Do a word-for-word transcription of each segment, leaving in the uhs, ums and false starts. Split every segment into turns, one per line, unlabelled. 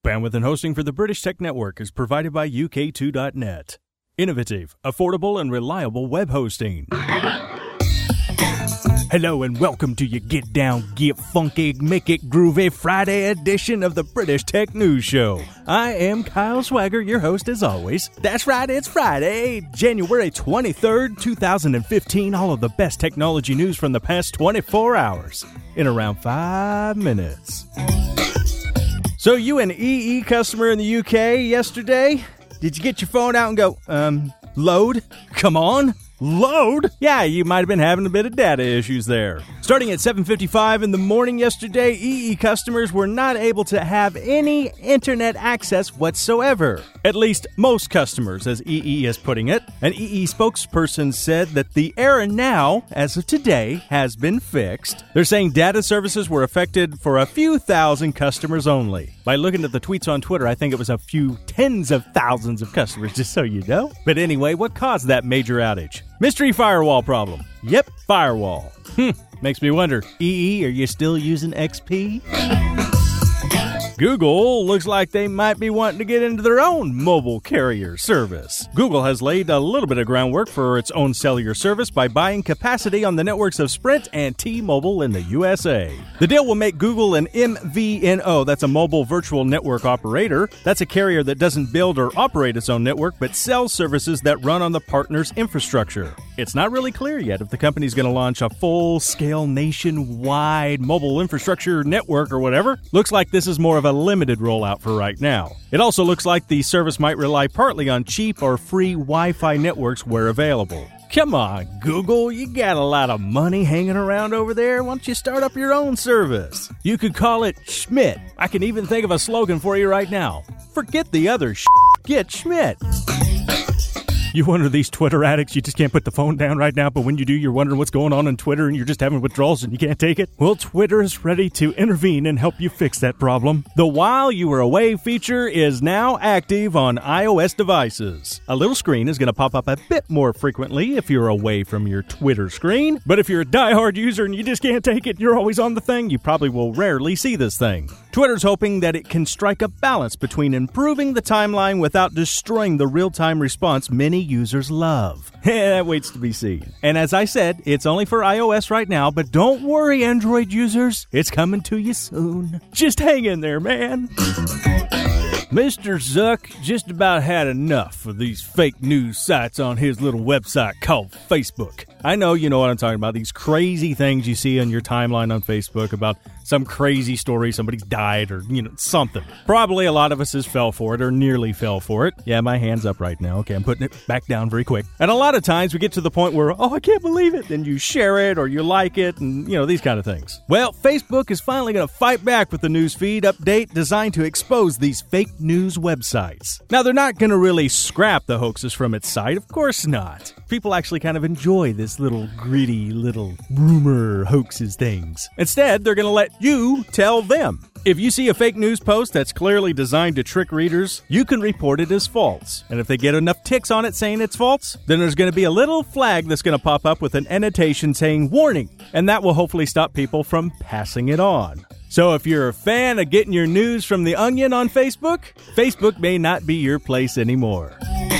Bandwidth and hosting for the British Tech Network is provided by U K two dot net. Innovative, affordable, and reliable web hosting. Hello and welcome to your Get Down, Get Funky, Make It Groovy Friday edition of the British Tech News Show. I am Kyle Swagger, your host as always. That's right, it's Friday, January twenty-third, twenty fifteen. All of the best technology news from the past twenty-four hours in around five minutes. So you an E E customer in the U K yesterday? Did you get your phone out and go, um, load? Come on. Load? Yeah, you might have been having a bit of data issues there. Starting at seven fifty-five in the morning yesterday, E E customers were not able to have any internet access whatsoever. At least most customers, as E E is putting it. An E E spokesperson said that the error now, as of today, has been fixed. They're saying data services were affected for a few thousand customers only. By looking at the tweets on Twitter, I think it was a few tens of thousands of customers, just so you know. But anyway, what caused that major outage? Mystery firewall problem. Yep, firewall. Hmm, makes me wonder, E E, are you still using X P? Google looks like they might be wanting to get into their own mobile carrier service. Google has laid a little bit of groundwork for its own cellular service by buying capacity on the networks of Sprint and T-Mobile in the U S A. The deal will make Google an M V N O, that's a mobile virtual network operator. That's a carrier that doesn't build or operate its own network, but sells services that run on the partner's infrastructure. It's not really clear yet if the company's going to launch a full-scale nationwide mobile infrastructure network or whatever. Looks like this is more of a limited rollout for right now. It also looks like the service might rely partly on cheap or free Wi-Fi networks where available. Come on, Google, you got a lot of money hanging around over there. Why don't you start up your own service? You could call it Schmidt. I can even think of a slogan for you right now. Forget the other sh**, get Schmidt. You one of these Twitter addicts, you just can't put the phone down right now, but when you do, you're wondering what's going on on Twitter and you're just having withdrawals and you can't take it? Well, Twitter is ready to intervene and help you fix that problem. The While You Were Away feature is now active on iOS devices. A little screen is going to pop up a bit more frequently if you're away from your Twitter screen, but if you're a diehard user and you just can't take it, you're always on the thing, you probably will rarely see this thing. Twitter's hoping that it can strike a balance between improving the timeline without destroying the real-time response many users love. That waits to be seen. And as I said, it's only for iOS right now, but don't worry, Android users. It's coming to you soon. Just hang in there, man. Mister Zuck just about had enough of these fake news sites on his little website called Facebook. I know you know what I'm talking about. These crazy things you see on your timeline on Facebook about some crazy story, somebody's died or, you know, something. Probably a lot of us has fell for it or nearly fell for it. Yeah, my hand's up right now. Okay, I'm putting it back down very quick. And a lot of times we get to the point where, oh, I can't believe it. Then you share it or you like it and, you know, these kind of things. Well, Facebook is finally going to fight back with the news feed update designed to expose these fake news websites. Now, they're not going to really scrap the hoaxes from its site. Of course not. People actually kind of enjoy this little gritty little rumor hoaxes things. Instead, they're going to let you tell them. If you see a fake news post that's clearly designed to trick readers, you can report it as false. And if they get enough ticks on it saying it's false, then there's going to be a little flag that's going to pop up with an annotation saying warning. And that will hopefully stop people from passing it on. So if you're a fan of getting your news from The Onion on Facebook, Facebook may not be your place anymore.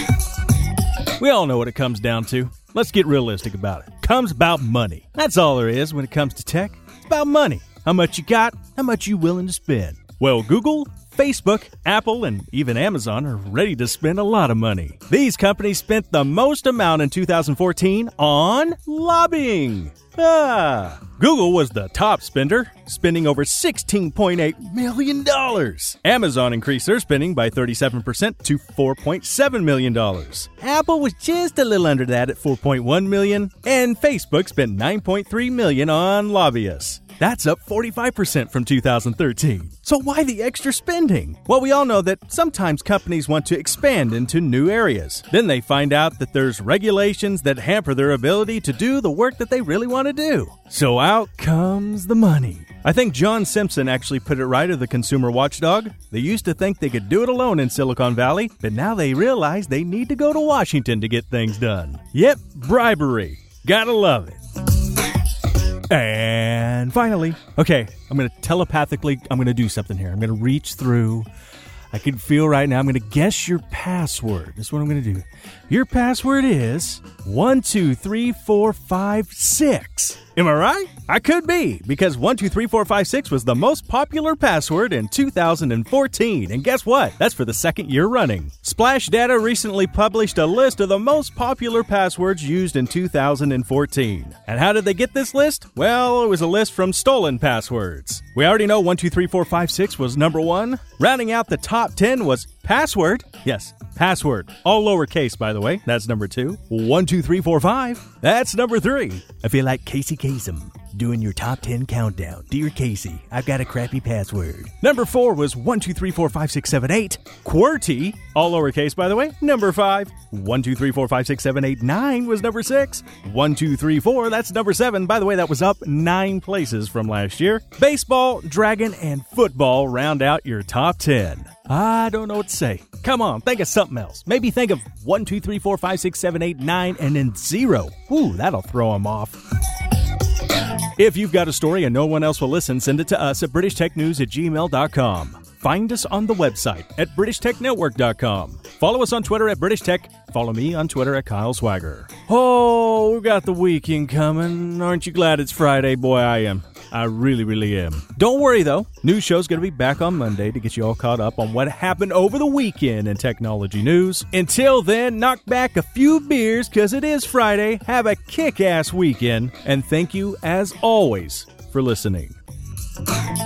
We all know what it comes down to. Let's get realistic about it. It comes about money. That's all there is when it comes to tech. It's about money. How much you got, how much you willing to spend. Well, Google, Facebook, Apple, and even Amazon are ready to spend a lot of money. These companies spent the most amount in two thousand fourteen on lobbying. Ah, Google was the top spender, spending over sixteen point eight million dollars. Amazon increased their spending by thirty-seven percent to four point seven million dollars. Apple was just a little under that at four point one million dollars, and Facebook spent nine point three million dollars on lobbyists. That's up forty-five percent from two thousand thirteen. So why the extra spending? Well, we all know that sometimes companies want to expand into new areas. Then they find out that there's regulations that hamper their ability to do the work that they really want to do. So out comes the money. I think John Simpson actually put it right of the consumer watchdog. They used to think they could do it alone in Silicon Valley, but now they realize they need to go to Washington to get things done. Yep, bribery. Gotta love it. And finally, okay, I'm going to telepathically, I'm going to do something here. I'm going to reach through, I can feel right now. I'm going to guess your password. That's what I'm going to do. Your password is one two three four five six. Am I right? I could be, because one two three four five six was the most popular password in two thousand fourteen. And guess what? That's for the second year running. Splash Data recently published a list of the most popular passwords used in two thousand fourteen. And how did they get this list? Well, it was a list from stolen passwords. We already know one two three four five six was number one. Rounding out the top ten was password. Yes, password. All lowercase, by the way. That's number two. one two three four five. That's number three. I feel like Casey Kasem doing your top ten countdown. Dear Casey, I've got a crappy password. Number four was one two three four five six seven eight. QWERTY, all lowercase, by the way. Number five. one two three four five six seven eight nine was number six. one two three four, that's number seven. By the way, that was up nine places from last year. Baseball, dragon, and football round out your top ten. I don't know what to say. Come on, think of something else. Maybe think of one two three four five six seven eight nine and then zero. Ooh, that'll throw them off. If you've got a story and no one else will listen, send it to us at british tech news at gmail dot com. Find us on the website at british tech network dot com. Follow us on Twitter at British Tech. Follow me on Twitter at Kyle Swagger. Oh, we've got the weekend coming. Aren't you glad it's Friday? Boy, I am. I really, really am. Don't worry, though. New show's going to be back on Monday to get you all caught up on what happened over the weekend in technology news. Until then, knock back a few beers because it is Friday. Have a kick-ass weekend. And thank you, as always, for listening.